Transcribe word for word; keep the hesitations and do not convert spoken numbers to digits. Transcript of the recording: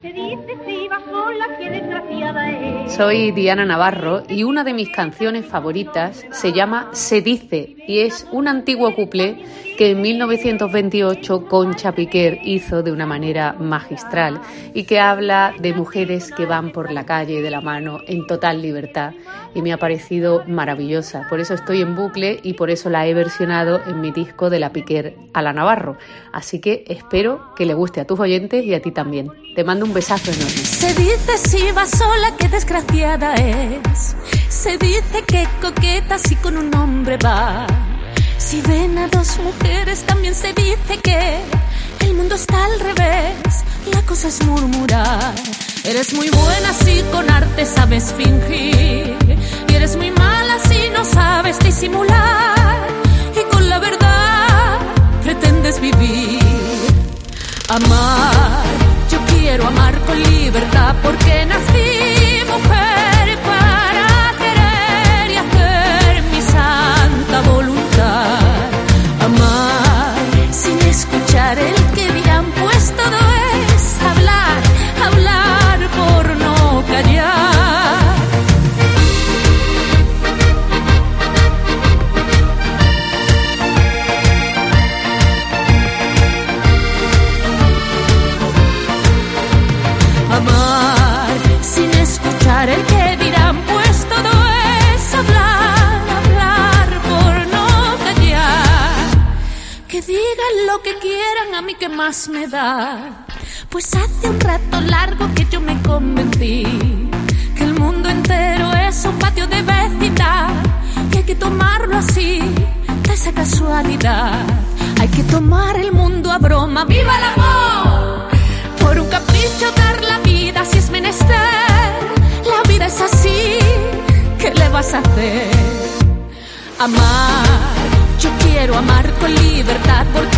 Soy Diana Navarro y una de mis canciones favoritas se llama Se dice y es un antiguo cuplé que en mil novecientos veintiocho Concha Piquer hizo de una manera magistral y que habla de mujeres que van por la calle de la mano en total libertad y me ha parecido maravillosa. Por eso estoy en bucle y por eso la he versionado en mi disco de la Piquer a la Navarro. Así que espero que le guste a tus oyentes y a ti también. Te mando un besazo enorme. Se dice si va sola que desgraciada es. Se dice que coqueta si con un hombre va. Si ven a dos mujeres también se dice que el mundo está al revés. La cosa es murmurar. Eres muy buena si con arte sabes fingir. Y eres muy mala si no sabes disimular. Y con la verdad pretendes vivir. Amar. Yo quiero amar con libertad porque nací mujer para querer y hacer mi santa voluntad. Amar sin escuchar el que dirán, pues todo es hablar, hablar por no callar. Amar sin escuchar el que dirán, pues todo es hablar, hablar por no callar. Que digan lo que quieran, a mí que más me da. Pues hace un rato largo que yo me convencí que el mundo entero es un patio de vecindad. Que hay que tomarlo así, de esa casualidad. Hay que tomar el mundo a broma. ¡Viva el amor! Por un capricho dar la vida si es menester. La vida es así, ¿qué le vas a hacer? Amar, yo quiero amar con libertad porque